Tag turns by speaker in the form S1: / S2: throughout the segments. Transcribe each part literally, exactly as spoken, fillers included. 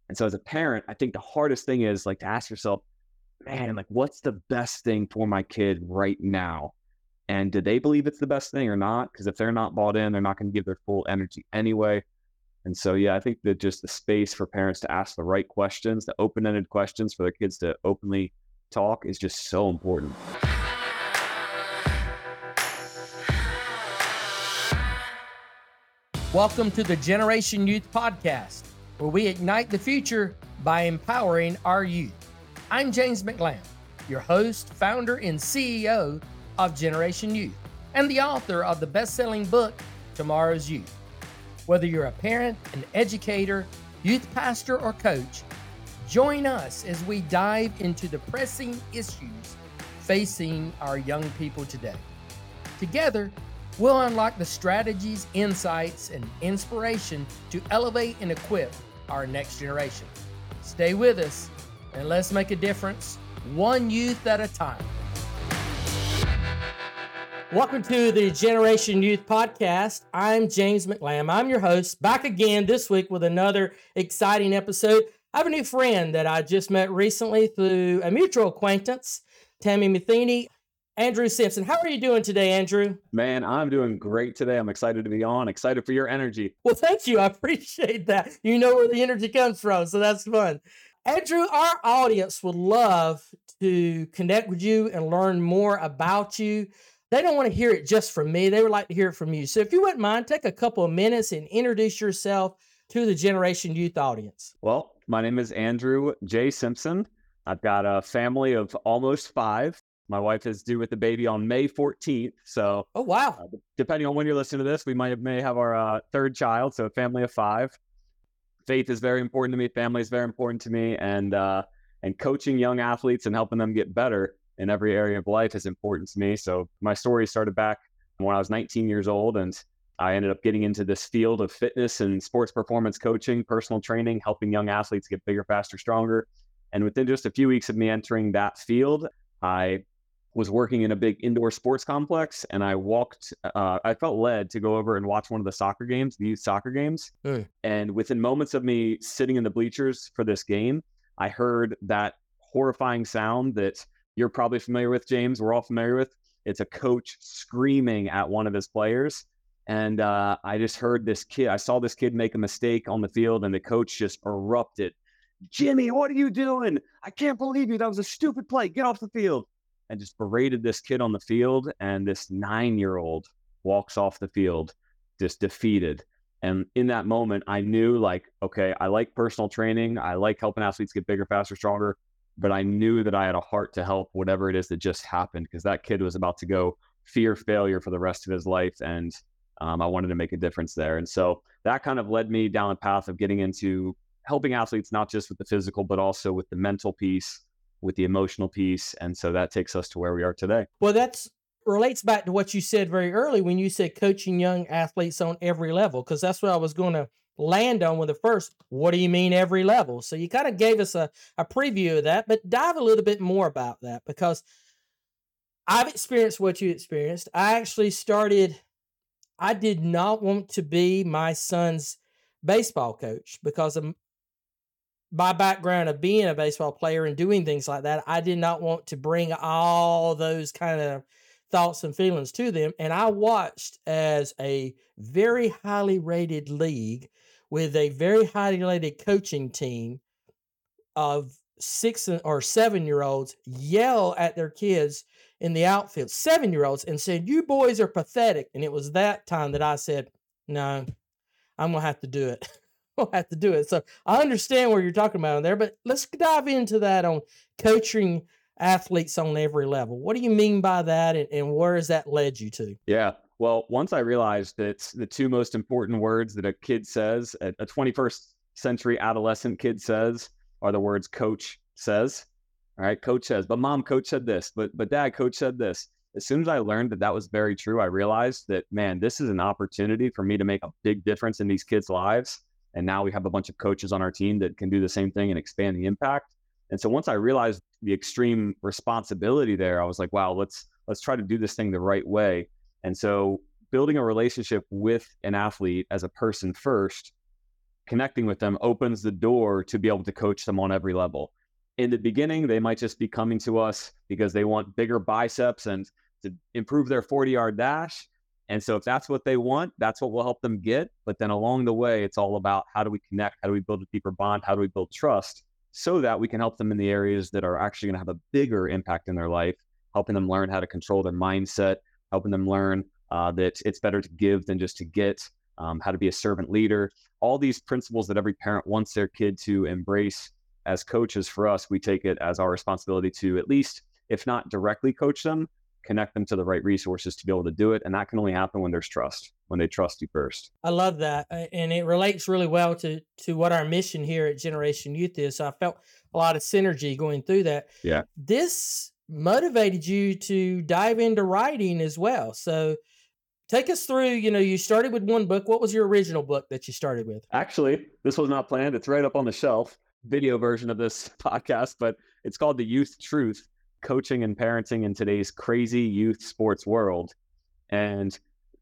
S1: And so as a parent, I think the hardest thing is like to ask yourself, man, like what's the best thing for my kid right now? And do they believe it's the best thing or not? Because if they're not bought in, they're not going to give their full energy anyway. And so, yeah, I think that just the space for parents to ask the right questions, the open-ended questions for their kids to openly talk is just so important.
S2: Welcome to the Generation Youth Podcast, where we ignite the future by empowering our youth. I'm James McLam, your host, founder, and C E O of Generation Youth, and the author of the best-selling book, Tomorrow's Youth. Whether you're a parent, an educator, youth pastor, or coach, join us as we dive into the pressing issues facing our young people today. Together, we'll unlock the strategies, insights, and inspiration to elevate and equip our next generation. Stay with us, and let's make a difference, one youth at a time. Welcome to the Generation Youth Podcast. I'm James McLam. I'm your host, back again this week with another exciting episode. I have a new friend that I just met recently through a mutual acquaintance, Tammy Matheny. Andrew Simpson. How are you doing today, Andrew?
S1: Man, I'm doing great today. I'm excited to be on, excited for your energy.
S2: Well, thank you. I appreciate that. You know where the energy comes from, so that's fun. Andrew, our audience would love to connect with you and learn more about you. They don't want to hear it just from me. They would like to hear it from you. So if you wouldn't mind, take a couple of minutes and introduce yourself to the Generation Youth audience.
S1: Well, my name is Andrew J. Simpson. I've got a family of almost five. My wife is due with the baby on May fourteenth. So,
S2: oh, wow.
S1: Uh, depending on when you're listening to this, we might may have our uh, third child. So a family of five. Faith is very important to me. Family is very important to me. And, uh, and coaching young athletes and helping them get better in every area of life is important to me. So my story started back when I was nineteen years old, and I ended up getting into this field of fitness and sports performance coaching, personal training, helping young athletes get bigger, faster, stronger. And within just a few weeks of me entering that field, I was working in a big indoor sports complex, and I walked, uh, I felt led to go over and watch one of the soccer games, the youth soccer games. Mm. And within moments of me sitting in the bleachers for this game, I heard that horrifying sound that you're probably familiar with, James. We're all familiar with. It's a coach screaming at one of his players. And uh, I just heard this kid, I saw this kid make a mistake on the field, and the coach just erupted. Jimmy, what are you doing? I can't believe you. That was a stupid play. Get off the field. And just berated this kid on the field. And this nine-year-old walks off the field, just defeated. And in that moment, I knew like, okay, I like personal training. I like helping athletes get bigger, faster, stronger. But I knew that I had a heart to help whatever it is that just happened, because that kid was about to go fear failure for the rest of his life. And um, I wanted to make a difference there. And so that kind of led me down a path of getting into helping athletes, not just with the physical, but also with the mental piece, with the emotional piece. And so that takes us to where we are today.
S2: Well, that's relates back to what you said very early when you said coaching young athletes on every level, because that's what I was going to land on with the first. What do you mean every level? So you kind of gave us a, a preview of that, but dive a little bit more about that, because I've experienced what you experienced. I actually started, I did not want to be my son's baseball coach because of my background of being a baseball player and doing things like that. I did not want to bring all those kind of thoughts and feelings to them. And I watched as a very highly rated league with a very highly rated coaching team of six or seven year olds yell at their kids in the outfield, seven year olds, and said, "You boys are pathetic." And it was that time that I said, no, I'm going to have to do it. I'll have to do it. So I understand what you're talking about in there, but let's dive into that on coaching athletes on every level. What do you mean by that, and, and where has that led you to?
S1: Yeah. Well, once I realized that the two most important words that a kid says, a, a twenty-first century adolescent kid says, are the words coach says. All right, coach says, but mom, coach said this, but but dad, coach said this. As soon as I learned that that was very true, I realized that, man, this is an opportunity for me to make a big difference in these kids' lives. And now we have a bunch of coaches on our team that can do the same thing and expand the impact. And so once I realized the extreme responsibility there, I was like, wow, let's let's try to do this thing the right way. And so building a relationship with an athlete as a person first connecting with them opens the door to be able to coach them on every level. In the beginning, they might just be coming to us because they want bigger biceps and to improve their forty-yard dash. And so if that's what they want, that's what we'll help them get. But then along the way, it's all about how do we connect? How do we build a deeper bond? How do we build trust so that we can help them in the areas that are actually going to have a bigger impact in their life, helping them learn how to control their mindset, helping them learn uh, that it's better to give than just to get, um, how to be a servant leader. All these principles that every parent wants their kid to embrace. As coaches, for us, we take it as our responsibility to at least, if not directly coach them, connect them to the right resources to be able to do it. And that can only happen when there's trust, when they trust you first.
S2: I love that. Uh, And it relates really well to, to what our mission here at Generation Youth is. So I felt a lot of synergy going through that.
S1: Yeah.
S2: This motivated you to dive into writing as well. So take us through, you know, you started with one book. What was your original book that you started with?
S1: Actually, this was not planned. It's right up on the shelf, video version of this podcast, but it's called The Youth Truth, Coaching and Parenting in Today's Crazy Youth Sports World. And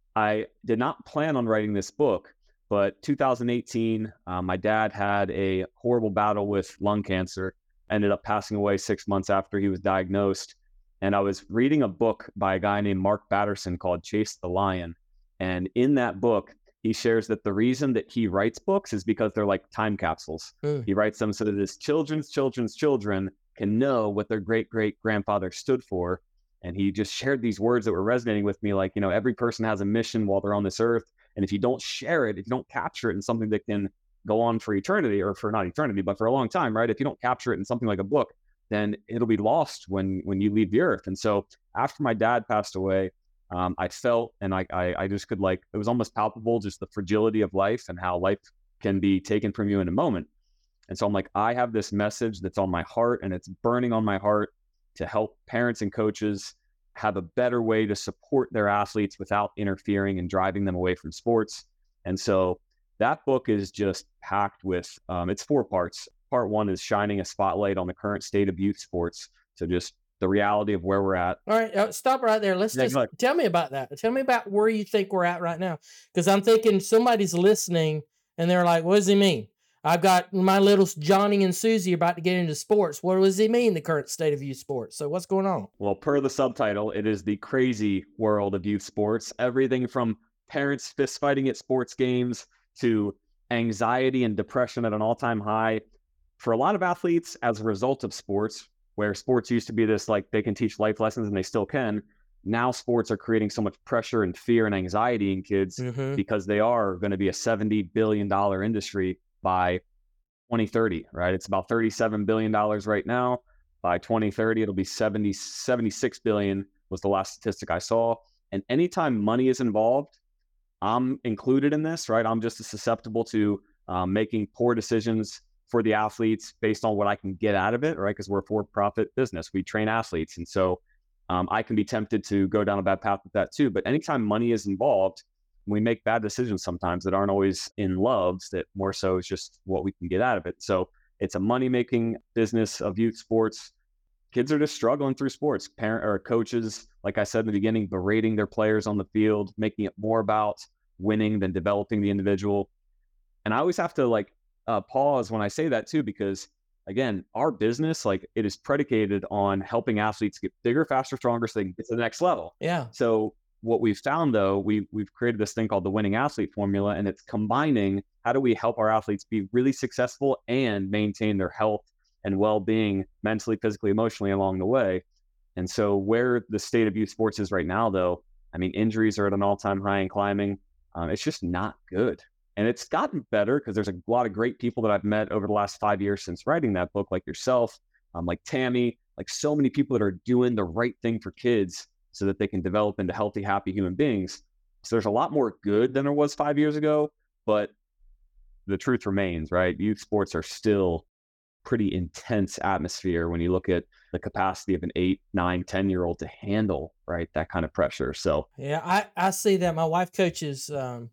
S1: I did not plan on writing this book, but two thousand eighteen, uh, my dad had a horrible battle with lung cancer, ended up passing away six months after he was diagnosed. And I was reading a book by a guy named Mark Batterson called Chase the Lion. And in that book, he shares that the reason that he writes books is because they're like time capsules.
S2: Mm.
S1: He writes them so that his children's children's children can know what their great great grandfather stood for. And he just shared these words that were resonating with me, like, you know, every person has a mission while they're on this earth. And if you don't share it, if you don't capture it in something that can go on for eternity, or for not eternity, but for a long time, right? If you don't capture it in something like a book, then it'll be lost when when you leave the earth. And so after my dad passed away, um, I felt, and I, I I just could, like, it was almost palpable, just the fragility of life and how life can be taken from you in a moment. And so I'm like, I have this message that's on my heart, and it's burning on my heart to help parents and coaches have a better way to support their athletes without interfering and driving them away from sports. And so that book is just packed with, um, it's four parts. Part one is shining a spotlight on the current state of youth sports. So just the reality of where we're at.
S2: All right, uh, stop right there. Let's
S1: Yeah,
S2: just
S1: go ahead.
S2: tell me about that. Tell me about where you think we're at right now. Because I'm thinking somebody's listening and they're like, what does he mean? I've got my little Johnny and Susie about to get into sports. What does he mean, the current state of youth sports? So what's going on?
S1: Well, per the subtitle, it is the crazy world of youth sports. Everything from parents fist fighting at sports games to anxiety and depression at an all-time high. For a lot of athletes, as a result of sports, where sports used to be this, like, they can teach life lessons, and they still can, now sports are creating so much pressure and fear and anxiety in kids
S2: Mm-hmm.
S1: because they are going to be a seventy billion dollars industry by twenty thirty, right? It's about thirty-seven billion dollars right now. By twenty thirty, it'll be seventy, seventy-six billion was the last statistic I saw. And anytime money is involved, I'm included in this, right? I'm just as susceptible to um, making poor decisions for the athletes based on what I can get out of it, right? Because we're a for-profit business. We train athletes. And so um, I can be tempted to go down a bad path with that too. But anytime money is involved, we make bad decisions sometimes that aren't always in loves, that more so is just what we can get out of it. So it's a money-making business of youth sports. Kids are just struggling through sports. Parent or coaches, like I said in the beginning, berating their players on the field, making it more about winning than developing the individual. And I always have to, like, uh, pause when I say that too, because again, our business, like, it is predicated on helping athletes get bigger, faster, stronger, so they can get to the next level.
S2: Yeah.
S1: So what we've found, though, we, we've created this thing called the winning athlete formula, and it's combining how do we help our athletes be really successful and maintain their health and well-being mentally, physically, emotionally along the way. And so where the state of youth sports is right now, though, I mean, injuries are at an all-time high and climbing. Um, it's just not good. And it's gotten better because there's a lot of great people that I've met over the last five years since writing that book, like yourself, um, like Tammy, like so many people that are doing the right thing for kids so that they can develop into healthy, happy human beings. So there's a lot more good than there was five years ago, but the truth remains, right? Youth sports are still pretty intense atmosphere when you look at the capacity of an eight, nine, ten year old to handle, right, that kind of pressure. So
S2: Yeah, I, I see that. My wife coaches um,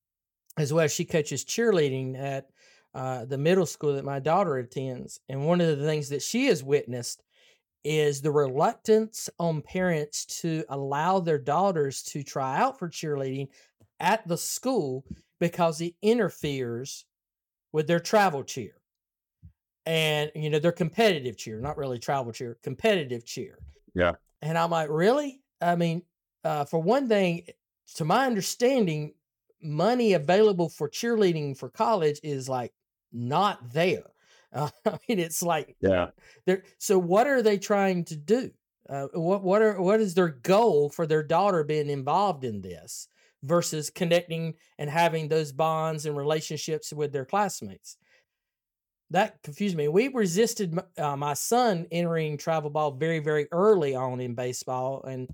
S2: as well. She coaches cheerleading at uh, the middle school that my daughter attends. And one of the things that she has witnessed is the reluctance on parents to allow their daughters to try out for cheerleading at the school because it interferes with their travel cheer. And, you know, their competitive cheer, not really travel cheer, competitive cheer.
S1: Yeah.
S2: And I'm like, really? I mean, uh, for one thing, to my understanding, money available for cheerleading for college is like not there. Uh, I mean, it's like,
S1: Yeah.
S2: they're, so what are they trying to do? Uh, what what are what is their goal for their daughter being involved in this versus connecting and having those bonds and relationships with their classmates? That confused me. We resisted m- uh, my son entering travel ball very, very early on in baseball, and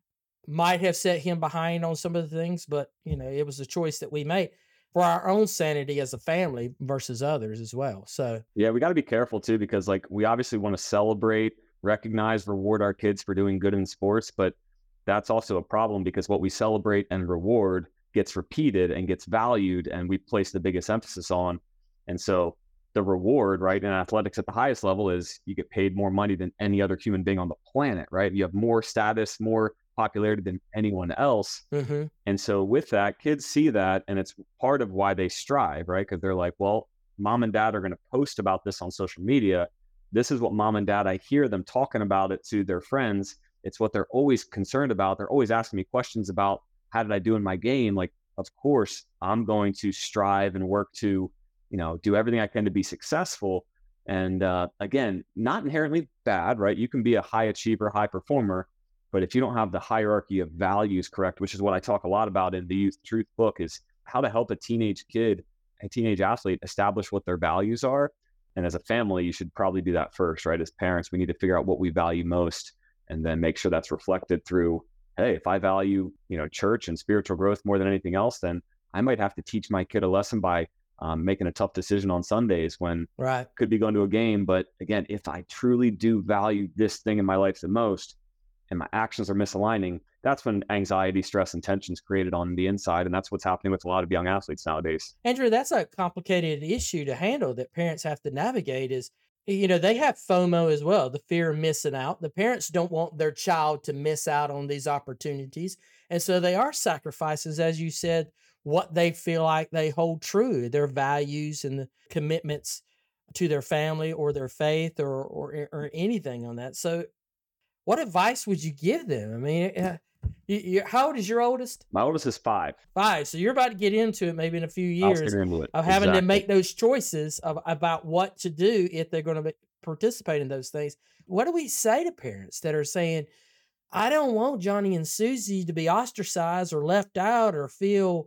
S2: might have set him behind on some of the things, but you know, it was a choice that we made for our own sanity as a family versus others as well. So
S1: Yeah, we got to be careful too, because like we obviously want to celebrate, recognize, reward our kids for doing good in sports, but that's also a problem because what we celebrate and reward gets repeated and gets valued, and we place the biggest emphasis on. And so the reward, right, in athletics at the highest level is you get paid more money than any other human being on the planet, right? You have more status, more popularity than anyone else.
S2: mhm.
S1: And so with that, kids see that, and it's part of why they strive, right? Because they're like, well, mom and dad are going to post about this on social media. This is what mom and dad, I hear them talking about it to their friends. It's what they're always concerned about. They're always asking me questions about how did I do in my game? Like, of course, I'm going to strive and work to, you know, do everything I can to be successful. And uh, again, not inherently bad, right? You can be a high achiever, high performer, but if you don't have the hierarchy of values correct, which is what I talk a lot about in the Youth Truth book, is how to help a teenage kid, a teenage athlete establish what their values are. And as a family, you should probably do that first, right? As parents, we need to figure out what we value most and then make sure that's reflected through, hey, if I value, you know, church and spiritual growth more than anything else, then I might have to teach my kid a lesson by um, making a tough decision on Sundays when
S2: Right.
S1: could be going to a game. But again, if I truly do value this thing in my life the most and my actions are misaligning, that's when anxiety, stress, and tension is created on the inside. And that's what's happening with a lot of young athletes nowadays.
S2: Andrew, that's a complicated issue to handle that parents have to navigate is, you know, they have FOMO as well, the fear of missing out. The parents don't want their child to miss out on these opportunities. And so they are sacrifices, as you said, what they feel like they hold true, their values and the commitments to their family or their faith or or, or anything on that. So what advice would you give them? I mean, uh, you, you, how old is your oldest?
S1: My oldest is five.
S2: Five. So you're about to get into it maybe in a few
S1: I'll
S2: years
S1: get into it.
S2: of having to
S1: Exactly.
S2: make those choices of, about what to do if they're going to participate in those things. What do we say to parents that are saying, I don't want Johnny and Susie to be ostracized or left out or feel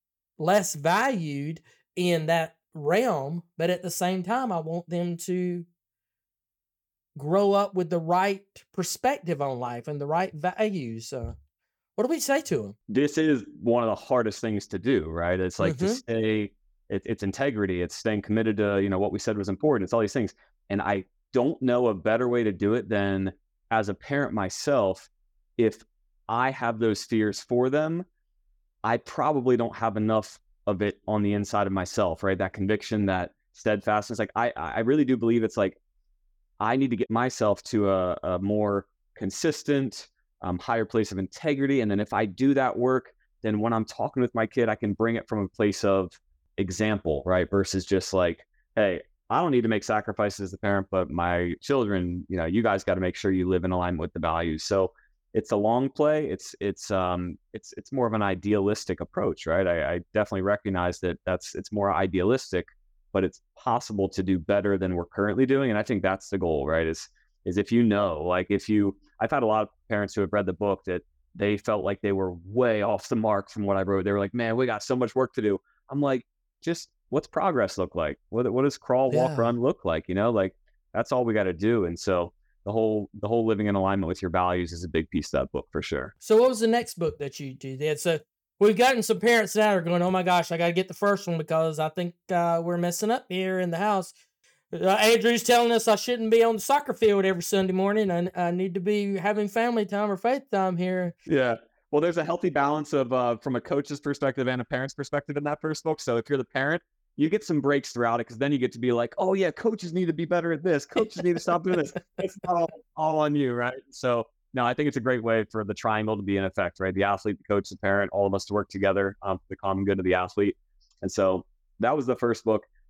S2: less valued in that realm, but at the same time, I want them to grow up with the right perspective on life and the right values. Uh, what do we say to them?
S1: This is one of the hardest things to do, right? It's like to
S2: Mhm.
S1: stay, it, it's integrity. It's staying committed to, you know, what we said was important. It's all these things. And I don't know a better way to do it than as a parent myself. If I have those fears for them, I probably don't have enough of it on the inside of myself, right? That conviction, that steadfastness. Like I, I really do believe it's like, I need to get myself to a, a more consistent, um, higher place of integrity. And then if I do that work, then when I'm talking with my kid, I can bring it from a place of example, right? Versus just like, hey, I don't need to make sacrifices as a parent, but my children, you know, you guys got to make sure you live in alignment with the values. So it's a long play. It's it's um it's it's more of an idealistic approach, right? I, I definitely recognize that that's it's more idealistic, but it's possible to do better than we're currently doing. And I think that's the goal, right? Is is if you know, like if you, I've had a lot of parents who have read the book that they felt like they were way off the mark from what I wrote. They were like, man, we got so much work to do. I'm like, just what's progress look like? What what does crawl, walk,
S2: Yeah.
S1: run look like? You know, like that's all we got to do. And so the whole the whole living in alignment with your values is a big piece of that book for sure.
S2: So what was the next book that you you did? So we've gotten some parents now are going, oh my gosh, I got to get the first one because I think uh, we're messing up here in the house. Uh, Andrew's telling us I shouldn't be on the soccer field every Sunday morning. I, I need to be having family time or faith time here.
S1: Yeah. Well, there's a healthy balance of uh, from a coach's perspective and a parent's perspective in that first book. So if you're the parent, you get some breaks throughout it because then you get to be like, oh yeah, coaches need to be better at this. Coaches need to stop doing this. It's not all, all on you, right? So no, I think it's a great way for the triangle to be in effect, right? The athlete, the coach, the parent, all of us to work together um, for the common good of the athlete. And so that was the first book.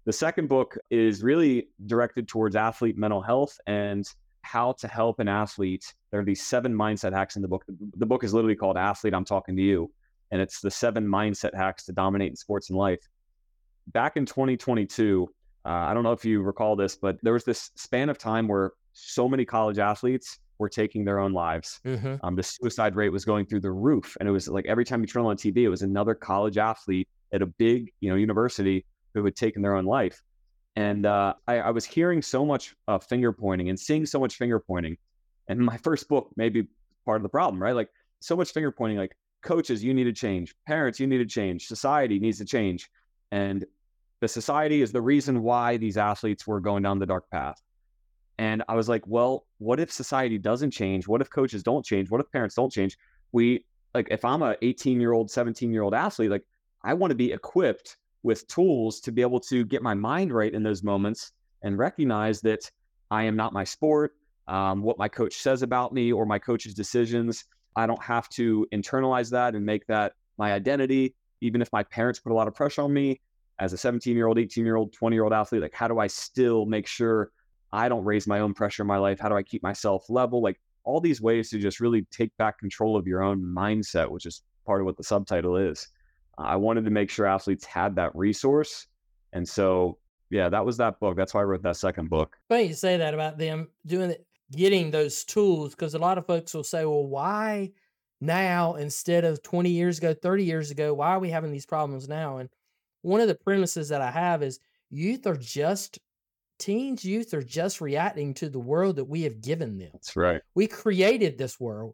S1: The second book is really directed towards athlete mental health and how to help an athlete. There are these seven mindset hacks in the book. The book is literally called Athlete, I'm Talking to You. And it's the seven mindset hacks to dominate in sports and life. Back in twenty twenty-two, uh, I don't know if you recall this, but there was this span of time where so many college athletes were taking their own lives.
S2: Mm-hmm.
S1: Um, the suicide rate was going through the roof. And it was like every time you turn on T V, it was another college athlete at a big, you know, university who had taken their own life. And uh, I, I was hearing so much uh, finger pointing and seeing so much finger pointing. And my first book may be part of the problem, right? Like so much finger pointing, like coaches, you need to change. Parents, you need to change. Society needs to change. And the society is the reason why these athletes were going down the dark path. And I was like, well, what if society doesn't change? What if coaches don't change? What if parents don't change? We, like, if I'm a eighteen year old, seventeen year old athlete, like I want to be equipped with tools to be able to get my mind right in those moments and recognize that I am not my sport, um, what my coach says about me or my coach's decisions. I don't have to internalize that and make that my identity. Even if my parents put a lot of pressure on me as a seventeen year old, eighteen year old, twenty year old athlete, like how do I still make sure I don't raise my own pressure in my life? How do I keep myself level? Like all these ways to just really take back control of your own mindset, which is part of what the subtitle is. Uh, I wanted to make sure athletes had that resource. And so, yeah, that was that book. That's why I wrote that second book.
S2: Funny you say that about them doing it, getting those tools, because a lot of folks will say, well, why now instead of twenty years ago, thirty years ago? Why are we having these problems now? And one of the premises that I have is youth are just Teens, youth are just reacting to the world that we have given them.
S1: That's right.
S2: We created this world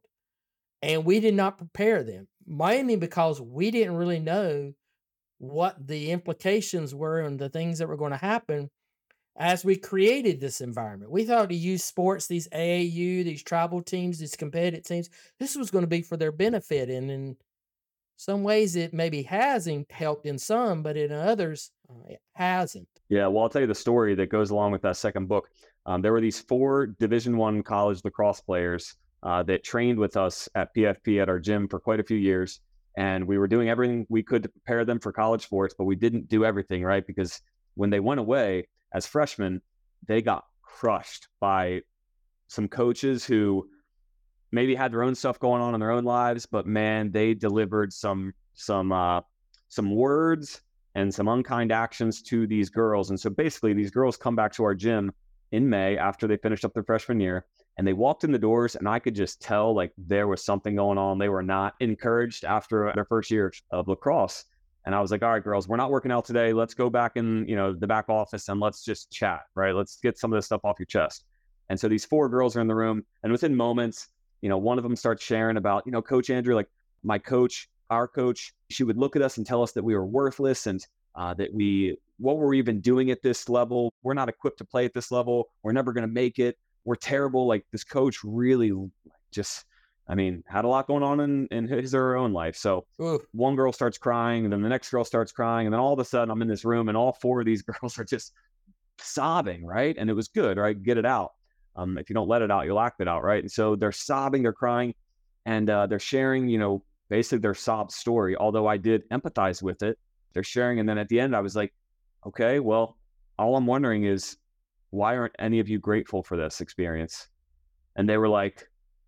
S2: and we did not prepare them, mainly because we didn't really know what the implications were and the things that were going to happen as we created this environment. We thought to use sports, these A A U, these tribal teams, these competitive teams, this was going to be for their benefit. And in some ways it maybe hasn't helped in some, but in others uh, it hasn't.
S1: Yeah, well, I'll tell you the story that goes along with that second book. Um, there were these four Division One college lacrosse players uh, that trained with us at P F P at our gym for quite a few years. And we were doing everything we could to prepare them for college sports, but we didn't do everything, right? Because when they went away as freshmen, they got crushed by some coaches who maybe had their own stuff going on in their own lives, but man, they delivered some some uh, some words and some unkind actions to these girls. And so basically these girls come back to our gym in May after they finished up their freshman year, and they walked in the doors and I could just tell like there was something going on. They were not encouraged after their first year of lacrosse. And I was like, all right, girls, we're not working out today. Let's go back in, you know, the back office and let's just chat, right? Let's get some of this stuff off your chest. And so these four girls are in the room, and within moments, you know, one of them starts sharing about, you know, Coach Andrew, like my coach, our coach, she would look at us and tell us that we were worthless and uh, that we, what were we even doing at this level? We're not equipped to play at this level. We're never going to make it. We're terrible. Like this coach really just, I mean, had a lot going on in, in his or her own life. So
S2: Ooh.
S1: One girl starts crying, and then the next girl starts crying. And then all of a sudden I'm in this room and all four of these girls are just sobbing, right? And it was good, right? Get it out. Um, if you don't let it out, you'll act it out, right? And so they're sobbing, they're crying, and uh, they're sharing, you know, basically their sob story. Although I did empathize with it, they're sharing. And then at the end, I was like, okay, well, all I'm wondering is, why aren't any of you grateful for this experience? And they were like,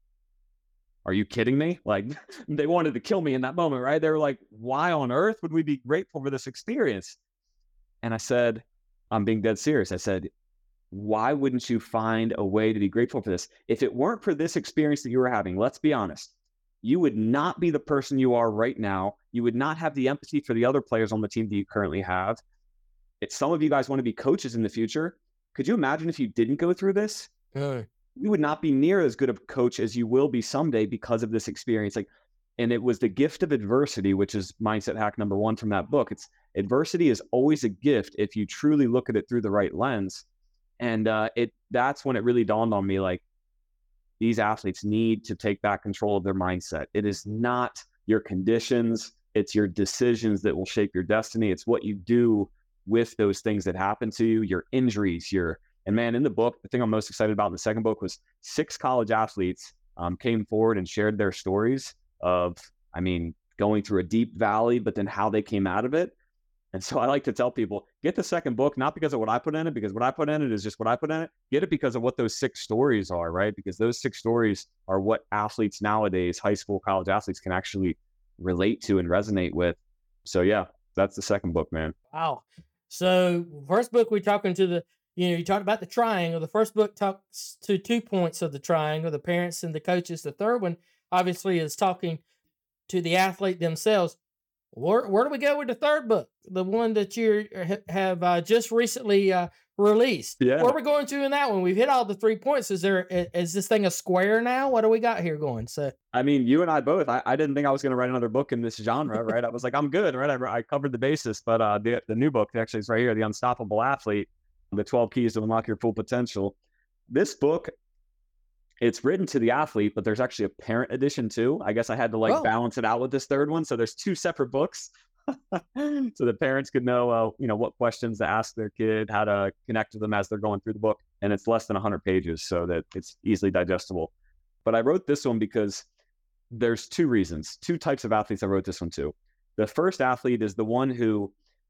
S1: are you kidding me? Like, they wanted to kill me in that moment, right? They were like, why on earth would we be grateful for this experience? And I said, I'm being dead serious. I said, why wouldn't you find a way to be grateful for this? If it weren't for this experience that you were having, let's be honest, you would not be the person you are right now. You would not have the empathy for the other players on the team that you currently have. If some of you guys want to be coaches in the future, could you imagine if you didn't go through this?
S2: Uh,
S1: You would not be near as good of a coach as you will be someday because of this experience. Like, and it was the gift of adversity, which is mindset hack number one from that book. It's adversity is always a gift if you truly look at it through the right lens. And uh, it that's when it really dawned on me, like, these athletes need to take back control of their mindset. It is not your conditions. It's your decisions that will shape your destiny. It's what you do with those things that happen to you, your injuries, your, and man, in the book, the thing I'm most excited about in the second book was six college athletes um, came forward and shared their stories of, I mean, going through a deep valley, but then how they came out of it. And so I like to tell people, get the second book, not because of what I put in it, because what I put in it is just what I put in it. Get it because of what those six stories are, right? Because those six stories are what athletes nowadays, high school, college athletes, can actually relate to and resonate with. So yeah, that's the second book, man.
S2: Wow. So first book, we're talking to the, you know, you talked about the triangle. The first book talks to two points of the triangle, the parents and the coaches. The third one obviously is talking to the athlete themselves. Where, where do we go with the third book? The one that you have uh, just recently uh, released.
S1: Yeah.
S2: Where are we going to in that one? We've hit all the three points. Is there, is this thing a square now? What do we got here going? So,
S1: I mean, you and I both, I, I didn't think I was going to write another book in this genre, right? I was like, I'm good, right? I, I covered the basis, but uh, the, the new book actually is right here, The Unstoppable Athlete, the twelve Keys to Unlock Your Full Potential. This book, it's written to the athlete, but there's actually a parent edition too. I guess I had to like
S2: oh.
S1: balance it out with this third one. So there's two separate books. So the parents could know, uh, you know, what questions to ask their kid, how to connect with them as they're going through the book. And it's less than one hundred pages so that it's easily digestible. But I wrote this one because there's two reasons, two types of athletes I wrote this one to. The first athlete is the one who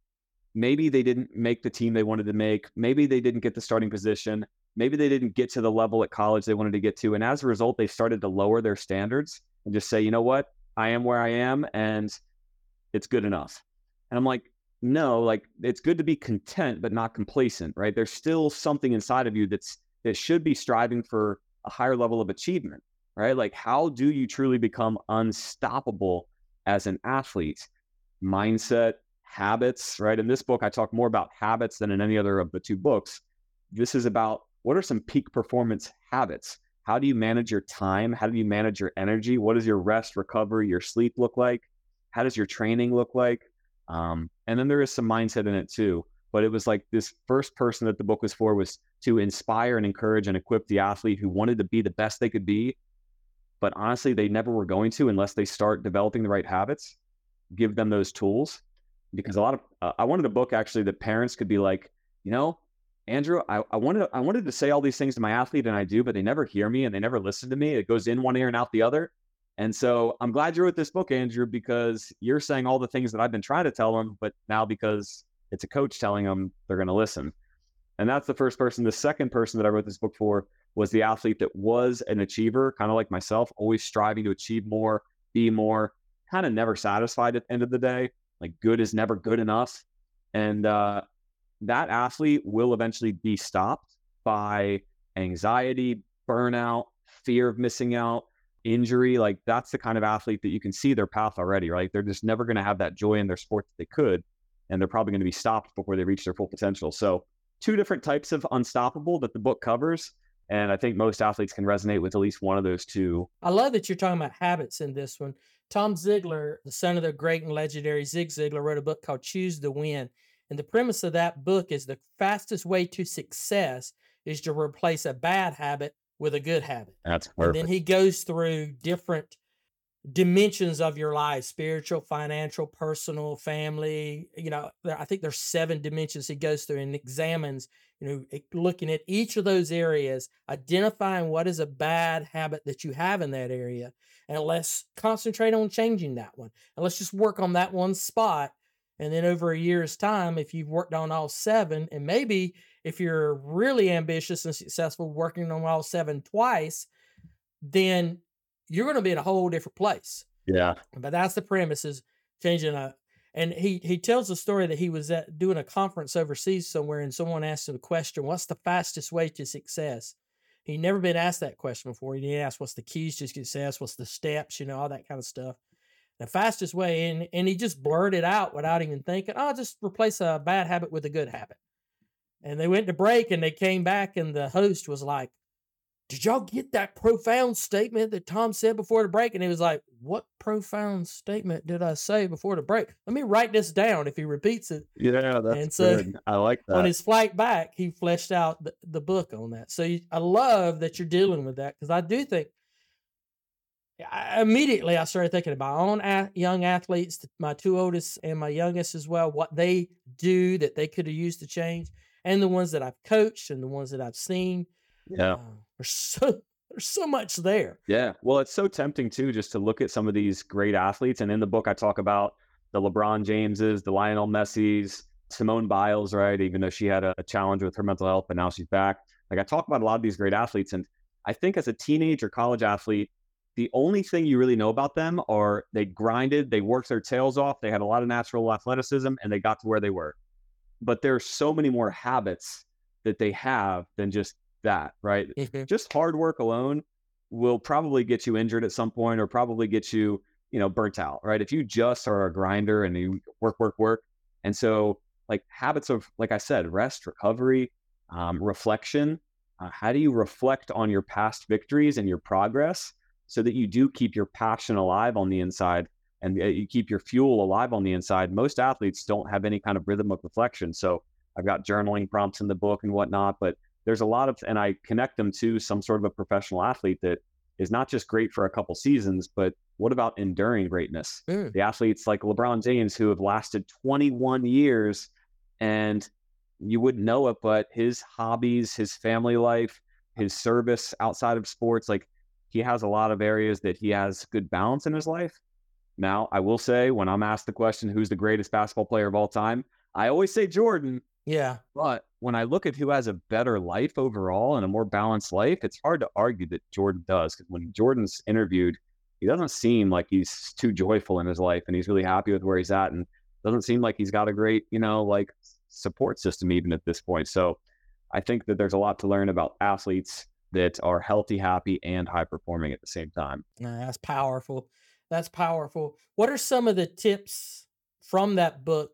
S1: maybe they didn't make the team they wanted to make. Maybe they didn't get the starting position. Maybe they didn't get to the level at college they wanted to get to. And as a result, they started to lower their standards and just say, you know what, I am where I am and it's good enough. And I'm like, no, like it's good to be content, but not complacent, right? There's still something inside of you that's, that should be striving for a higher level of achievement, right? Like, how do you truly become unstoppable as an athlete? Mindset, habits, right? In this book, I talk more about habits than in any other of the two books. This is about what are some peak performance habits? How do you manage your time? How do you manage your energy? What does your rest, recovery, your sleep look like? How does your training look like? Um, and then there is some mindset in it too. But it was like this first person that the book was for was to inspire and encourage and equip the athlete who wanted to be the best they could be. But honestly, they never were going to unless they start developing the right habits, give them those tools. Because a lot of, uh, I wanted a book actually that parents could be like, you know, Andrew, I, I wanted I wanted to say all these things to my athlete and I do, but they never hear me and they never listen to me. It goes in one ear and out the other. And so I'm glad you wrote this book, Andrew, because you're saying all the things that I've been trying to tell them, but now because it's a coach telling them, they're going to listen. And that's the first person. The second person that I wrote this book for was the athlete that was an achiever, kind of like myself, always striving to achieve more, be more, kind of never satisfied at the end of the day. Like good is never good enough. And uh, that athlete will eventually be stopped by anxiety, burnout, fear of missing out, injury. Like that's the kind of athlete that you can see their path already, right? They're just never going to have that joy in their sport that they could. And they're probably going to be stopped before they reach their full potential. So two different types of unstoppable that the book covers. And I think most athletes can resonate with at least one of those two.
S2: I love that you're talking about habits in this one. Tom Ziglar, the son of the great and legendary Zig Ziglar, wrote a book called Choose to Win. And the premise of that book is the fastest way to success is to replace a bad habit with a good habit.
S1: That's perfect.
S2: And then he goes through different dimensions of your life: spiritual, financial, personal, family. You know, I think there's seven dimensions he goes through and examines, you know, looking at each of those areas, identifying what is a bad habit that you have in that area. And let's concentrate on changing that one. And let's just work on that one spot. And then over a year's time, if you've worked on all seven, and maybe if you're really ambitious and successful working on all seven twice, then you're going to be in a whole different place.
S1: Yeah.
S2: But that's the premise, is changing a, and he, he tells a story that he was at doing a conference overseas somewhere and someone asked him the question, what's the fastest way to success? He'd never been asked that question before. He didn't ask what's the keys to success, what's the steps, you know, all that kind of stuff. The fastest way, and, and he just blurted out without even thinking, oh, just replace a bad habit with a good habit. And they went to break and they came back and the host was like, did y'all get that profound statement that Tom said before the break? And he was like, what profound statement did I say before the break? Let me write this down if he repeats it.
S1: Yeah, that's
S2: and so
S1: good. I like that.
S2: On his flight back, he fleshed out the, the book on that. So you, I love that you're dealing with that, because I do think, I, immediately I started thinking about my own a, young athletes, my two oldest and my youngest as well, what they do that they could have used to change, and the ones that I've coached and the ones that I've seen.
S1: Yeah.
S2: Uh, there's so there's so much there.
S1: Yeah. Well, it's so tempting too, just to look at some of these great athletes. And in the book, I talk about the LeBron Jameses, the Lionel Messis, Simone Biles, right? Even though she had a, a challenge with her mental health, but now she's back. Like I talk about a lot of these great athletes. And I think as a teenage or college athlete, the only thing you really know about them are they grinded, they worked their tails off, they had a lot of natural athleticism, and they got to where they were. But there's so many more habits that they have than just that, right?
S2: Mm-hmm.
S1: Just hard work alone will probably get you injured at some point or probably get you, you know, burnt out, right? If you just are a grinder and you work, work, work. And so like habits of, like I said, rest, recovery, um, reflection. Uh, how do you reflect on your past victories and your progress so that you do keep your passion alive on the inside and uh, you keep your fuel alive on the inside? Most athletes don't have any kind of rhythm of reflection. So I've got journaling prompts in the book and whatnot, but there's a lot of, and I connect them to some sort of a professional athlete that is not just great for a couple seasons, but what about enduring greatness?
S2: Mm.
S1: The athletes like LeBron James who have lasted twenty-one years, and you wouldn't know it, but his hobbies, his family life, his service outside of sports, like he has a lot of areas that he has good balance in his life. Now, I will say when I'm asked the question, who's the greatest basketball player of all time? I always say Jordan.
S2: Yeah.
S1: But when I look at who has a better life overall and a more balanced life, it's hard to argue that Jordan does. Because when Jordan's interviewed, he doesn't seem like he's too joyful in his life and he's really happy with where he's at. And doesn't seem like he's got a great, you know, like support system even at this point. So I think that there's a lot to learn about athletes that are healthy, happy, and high performing at the same time.
S2: Nah, that's powerful. That's powerful. What are some of the tips from that book?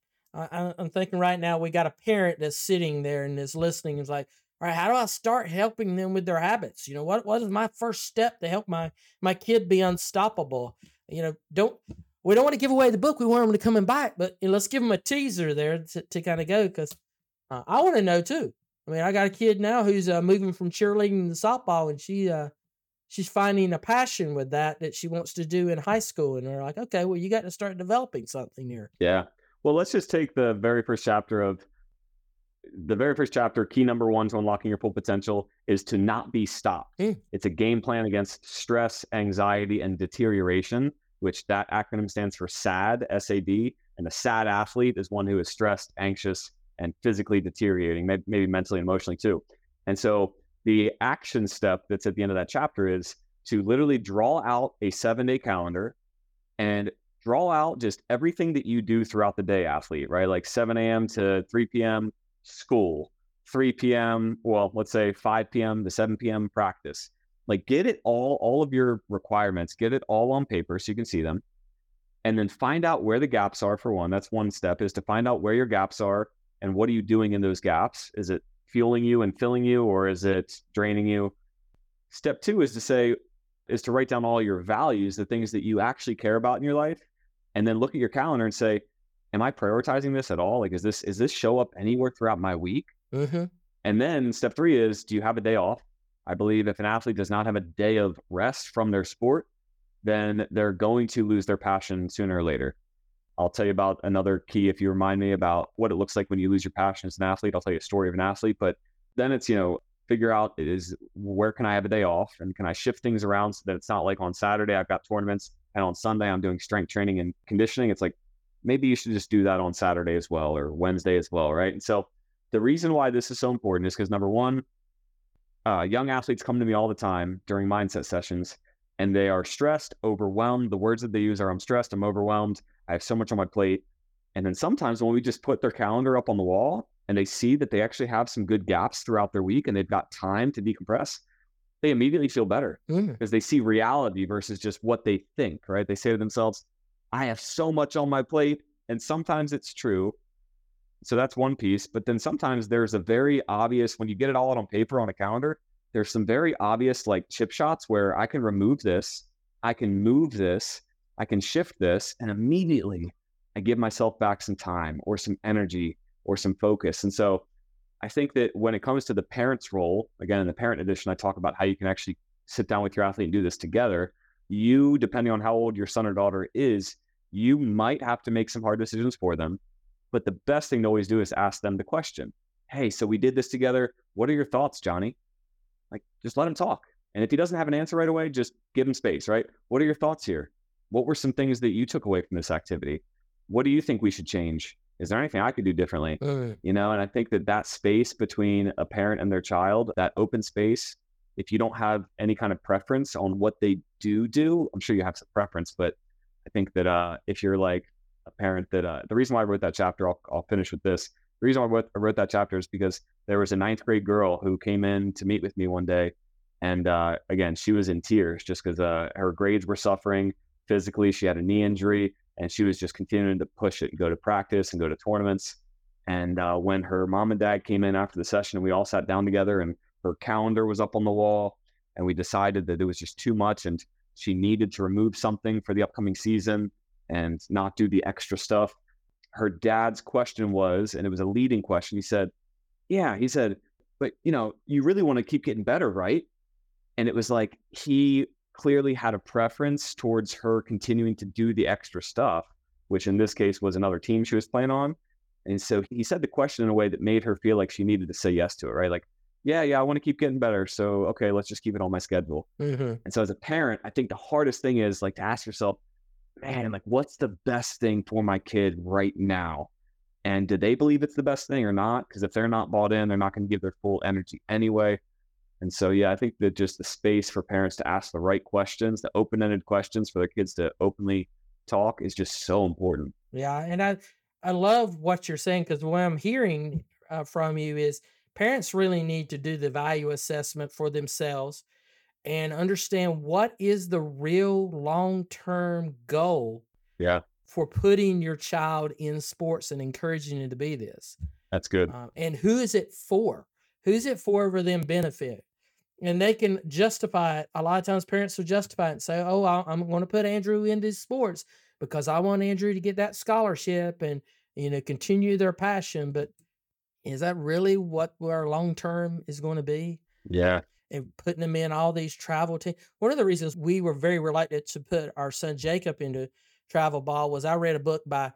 S2: I, I'm thinking right now we got a parent that's sitting there and is listening and is like, all right, how do I start helping them with their habits? You know, what what is my first step to help my my kid be unstoppable? You know, don't we don't want to give away the book. We want them to come and buy it, but you know, let's give them a teaser there to, to kind of go because uh, I want to know too. I mean, I got a kid now who's uh, moving from cheerleading to softball, and she uh, she's finding a passion with that that she wants to do in high school. And they're like, okay, well, you got to start developing something here.
S1: Yeah. Well, let's just take the very first chapter of the very first chapter. Key number one to unlocking your full potential is to not be stopped.
S2: Mm.
S1: It's a game plan against stress, anxiety, and deterioration, which that acronym stands for SAD, S A D. And a SAD athlete is one who is stressed, anxious, and physically deteriorating, maybe, maybe mentally and emotionally too. And so the action step that's at the end of that chapter is to literally draw out a seven-day calendar and draw out just everything that you do throughout the day, athlete, right? Like seven a.m. to three p.m. school, three p.m., well, let's say five p.m. to seven p.m. practice. Like get it all, all of your requirements, get it all on paper so you can see them. And then find out where the gaps are for one. That's one step, is to find out where your gaps are and what are you doing in those gaps? Is it fueling you and filling you, or is it draining you? Step two is to say, is to write down all your values, the things that you actually care about in your life. And then look at your calendar and say, am I prioritizing this at all? Like, is this, is this show up anywhere throughout my week?
S2: Mm-hmm.
S1: And then step three is, do you have a day off? I believe if an athlete does not have a day of rest from their sport, then they're going to lose their passion sooner or later. I'll tell you about another key. If you remind me about what it looks like when you lose your passion as an athlete, I'll tell you a story of an athlete, but then it's, you know, figure out is where can I have a day off and can I shift things around so that it's not like on Saturday I've got tournaments and on Sunday I'm doing strength training and conditioning. It's like, maybe you should just do that on Saturday as well, or Wednesday as well, right? And so the reason why this is so important is because number one, uh, young athletes come to me all the time during mindset sessions and they are stressed, overwhelmed. The words that they use are, I'm stressed, I'm overwhelmed, I have so much on my plate. And then sometimes when we just put their calendar up on the wall and they see that they actually have some good gaps throughout their week and they've got time to decompress, they immediately feel better because mm. they see reality versus just what they think, right? They say to themselves, I have so much on my plate. And sometimes it's true. So that's one piece. But then sometimes there's a very obvious, when you get it all out on paper on a calendar, there's some very obvious like chip shots where I can remove this, I can move this, I can shift this, and immediately I give myself back some time or some energy or some focus. And so I think that when it comes to the parent's role, again, in the parent edition, I talk about how you can actually sit down with your athlete and do this together. You, depending on how old your son or daughter is, you might have to make some hard decisions for them. But the best thing to always do is ask them the question. Hey, so we did this together. What are your thoughts, Johnny? Like, just let him talk. And if he doesn't have an answer right away, just give him space, right? What are your thoughts here? What were some things that you took away from this activity? What do you think we should change? is there anything I could do differently?
S2: Mm.
S1: You know, and I think that that space between a parent and their child, that open space, if you don't have any kind of preference on what they do do, I'm sure you have some preference, but I think that uh, if you're like a parent that, uh, the reason why I wrote that chapter, I'll, I'll finish with this. The reason why I wrote, I wrote that chapter is because there was a ninth grade girl who came in to meet with me one day. And uh, again, she was in tears just because uh, her grades were suffering physically. She had a knee injury and she was just continuing to push it and go to practice and go to tournaments. And uh, when her mom and dad came in after the session, and we all sat down together, and her calendar was up on the wall, and we decided that it was just too much and she needed to remove something for the upcoming season and not do the extra stuff. Her dad's question was, and it was a leading question, he said, yeah, he said, but you know, you really want to keep getting better, right? And it was like, he clearly had a preference towards her continuing to do the extra stuff, which in this case was another team she was playing on. And so he said the question in a way that made her feel like she needed to say yes to it, right? Like, yeah, yeah, I want to keep getting better. So, okay, let's just keep it on my schedule.
S2: Mm-hmm.
S1: And so as a parent, I think the hardest thing is like to ask yourself, man, like what's the best thing for my kid right now? And do they believe it's the best thing or not? Because if they're not bought in, they're not going to give their full energy anyway. And so, yeah, I think that just the space for parents to ask the right questions, the open-ended questions for their kids to openly talk is just so important.
S2: Yeah. And I, I love what you're saying, because what I'm hearing uh, from you is parents really need to do the value assessment for themselves and understand what is the real long-term goal
S1: Yeah,
S2: for putting your child in sports and encouraging them to be this.
S1: that's good.
S2: Um, and who is it for? Who's it for for them benefit? And they can justify it. A lot of times parents will justify it and say, oh, I- I'm going to put Andrew into sports because I want Andrew to get that scholarship and, you know, continue their passion. But is that really what our long-term is going to be?
S1: Yeah.
S2: And putting them in all these travel teams. One of the reasons we were very reluctant to put our son Jacob into travel ball was I read a book by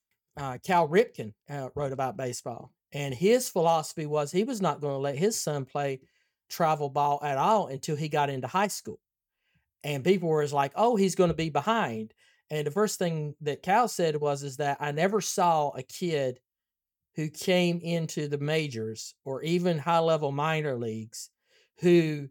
S2: uh, Cal Ripken, uh, wrote about baseball. And his philosophy was he was not going to let his son play travel ball at all until he got into high school. And people were like, oh, he's going to be behind. And the first thing that Cal said was, is that I never saw a kid who came into the majors or even high level minor leagues who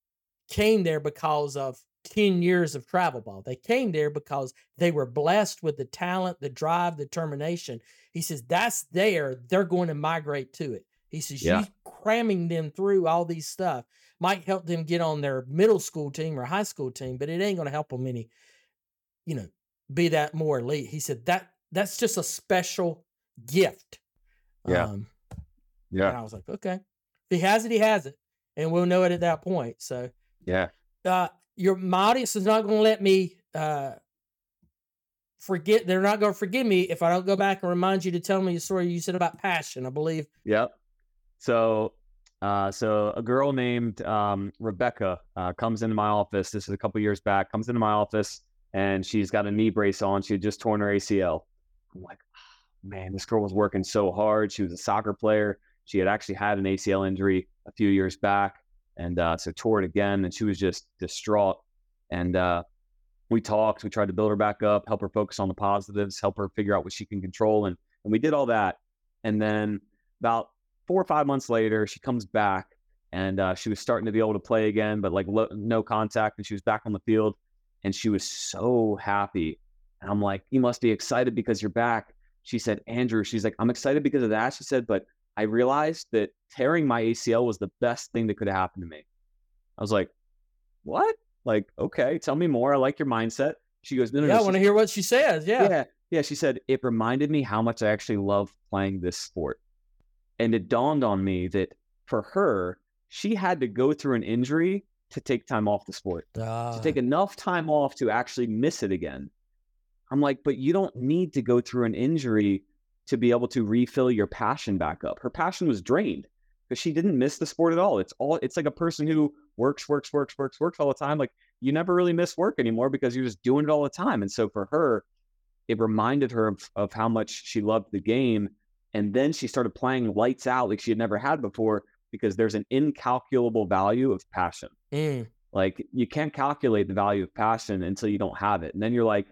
S2: came there because of ten years of travel ball. They came there because they were blessed with the talent, the drive, the determination. He says, that's there. They're going to migrate to it. He says,
S1: Yeah.
S2: you cramming them through all these stuff might help them get on their middle school team or high school team, but it ain't going to help them any, you know, be that more elite. He said that that's just a special gift.
S1: Yeah.
S2: Um,
S1: Yeah.
S2: and I was like, okay, if he has it, he has it. And we'll know it at that point. So,
S1: Yeah.
S2: uh, your my audience is not going to let me uh, forget. They're not going to forgive me if I don't go back and remind you to tell me the story you said about passion, I believe.
S1: Yep. So, uh, so a girl named um, Rebecca uh, comes into my office. This is a couple years back. Comes into my office and she's got a knee brace on. She had just torn her A C L. I'm like, oh, man, this girl was working so hard. She was a soccer player. She had actually had an A C L injury a few years back. And uh, so tore it again, and she was just distraught. And uh, we talked, we tried to build her back up, help her focus on the positives, help her figure out what she can control. And, and we did all that. And then about four or five months later, she comes back and uh, she was starting to be able to play again, but like lo- no contact. And she was back on the field and she was so happy. And I'm like, you must be excited because you're back. She said, Andrew, she's like, I'm excited because of that. She said, but I realized that tearing my A C L was the best thing that could have happened to me. I was like, what? Like, okay, tell me more. I like your mindset. She goes, no, no,
S2: Yeah,
S1: no.
S2: I want to hear what she says. Yeah.
S1: Yeah. Yeah. She said, it reminded me how much I actually love playing this sport. And it dawned on me that for her, she had to go through an injury to take time off the sport,
S2: Uh,
S1: to take enough time off to actually miss it again. I'm like, but you don't need to go through an injury to be able to refill your passion back up. Her passion was drained because she didn't miss the sport at all. It's all, it's like a person who works, works, works, works, works all the time. Like you never really miss work anymore because you're just doing it all the time. And so for her, it reminded her of, of how much she loved the game. And then she started playing lights out like she had never had before because there's an incalculable value of passion.
S2: mm,
S1: Like you can't calculate the value of passion until you don't have it. And then you're like,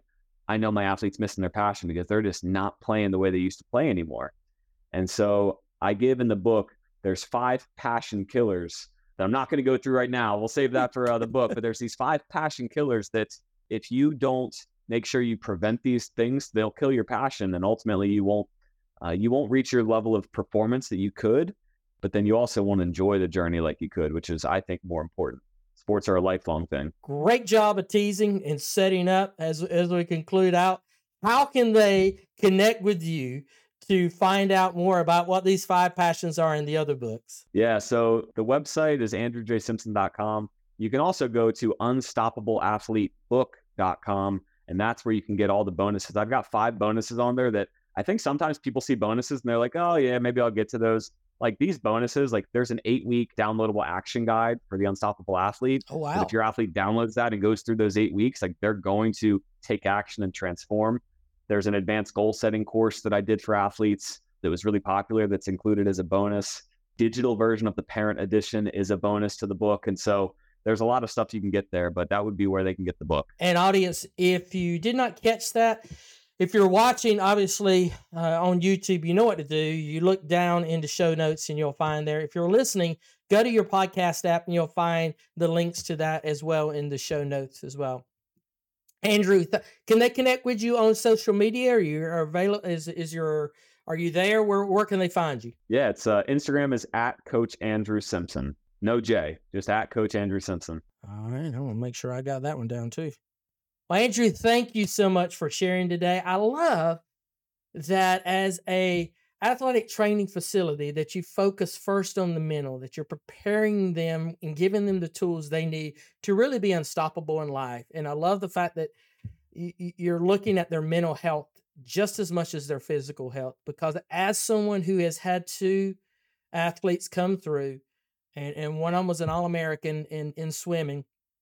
S1: I know my athletes missing their passion because they're just not playing the way they used to play anymore. And so I give in the book, there's five passion killers that I'm not going to go through right now. We'll save that for uh, the book, but there's these five passion killers that if you don't make sure you prevent these things, they'll kill your passion. And ultimately you won't, uh, you won't reach your level of performance that you could, but then you also won't enjoy the journey like you could, which is, I think, more important. Sports are a lifelong thing.
S2: Great job of teasing and setting up as, as we conclude out. How can they connect with you to find out more about what these five passions are in the other books?
S1: Yeah, so the website is andrew j simpson dot com. You can also go to unstoppable athlete book dot com, and that's where you can get all the bonuses. I've got five bonuses on there that I think sometimes people see bonuses and they're like, oh yeah, maybe I'll get to those. Like these bonuses, like there's an eight week downloadable action guide for the unstoppable athlete.
S2: Oh, wow.
S1: And if your athlete downloads that and goes through those eight weeks, like they're going to take action and transform. There's an advanced goal setting course that I did for athletes that was really popular that's included as a bonus. Digital version of the parent edition is a bonus to the book. And so there's a lot of stuff you can get there, but that would be where they can get the book.
S2: And audience, if you did not catch that, if you're watching, obviously, uh, on YouTube, you know what to do. You look down into show notes and you'll find there. If you're listening, go to your podcast app and you'll find the links to that as well in the show notes as well. Andrew, th- can they connect with you on social media? Are you are available? Is is your are you there? Where where can they find you?
S1: Yeah, it's uh, Instagram is at Coach Andrew Simpson. No J, just at Coach Andrew Simpson.
S2: All right, I want to make sure I got that one down too. Well, Andrew, thank you so much for sharing today. I love that as a athletic training facility that you focus first on the mental, that you're preparing them and giving them the tools they need to really be unstoppable in life. And I love the fact that you're looking at their mental health just as much as their physical health, because as someone who has had two athletes come through, and, and one of them was an All-American in, in swimming,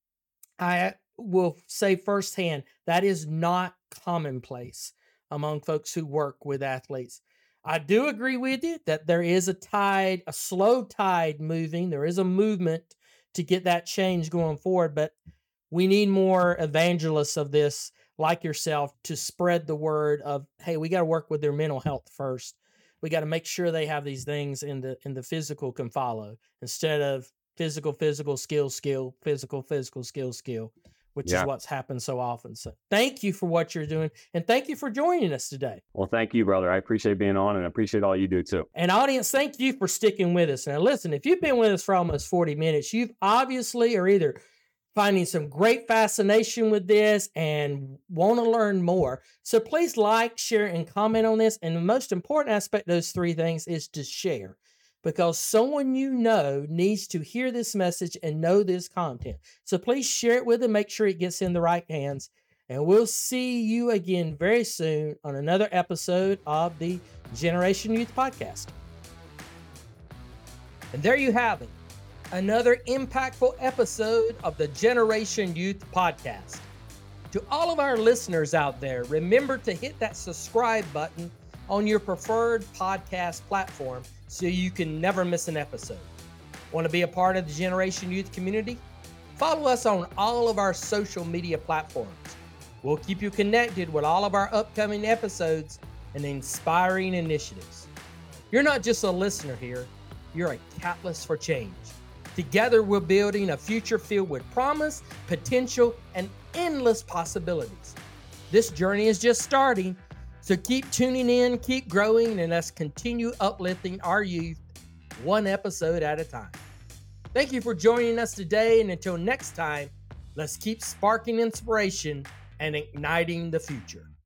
S2: I will say firsthand, that is not commonplace among folks who work with athletes. I do agree with you that there is a tide, a slow tide moving. There is a movement to get that change going forward, but we need more evangelists of this like yourself to spread the word of, hey, we got to work with their mental health first. We got to make sure they have these things and the, and the physical can follow instead of physical, physical, skill, skill, physical, physical, skill, skill, which yeah. is what's happened so often. So thank you for what you're doing. And thank you for joining us today.
S1: Well, thank you, brother. I appreciate being on and I appreciate all you do too.
S2: And audience, thank you for sticking with us. Now listen, if you've been with us for almost forty minutes, you've obviously are either finding some great fascination with this and want to learn more. So please like, share, and comment on this. And the most important aspect of those three things is to share, because someone you know needs to hear this message and know this content. So please share it with them, make sure it gets in the right hands. And we'll see you again very soon on another episode of the Generation Youth Podcast. And there you have it. Another impactful episode of the Generation Youth Podcast. To all of our listeners out there, remember to hit that subscribe button on your preferred podcast platform so you can never miss an episode. Want to be a part of the Generation Youth community? Follow us on all of our social media platforms. We'll keep you connected with all of our upcoming episodes and inspiring initiatives. You're not just a listener here, you're a catalyst for change. Together, we're building a future filled with promise, potential, and endless possibilities. This journey is just starting, so keep tuning in, keep growing, and let's continue uplifting our youth one episode at a time. Thank you for joining us today, and until next time, let's keep sparking inspiration and igniting the future.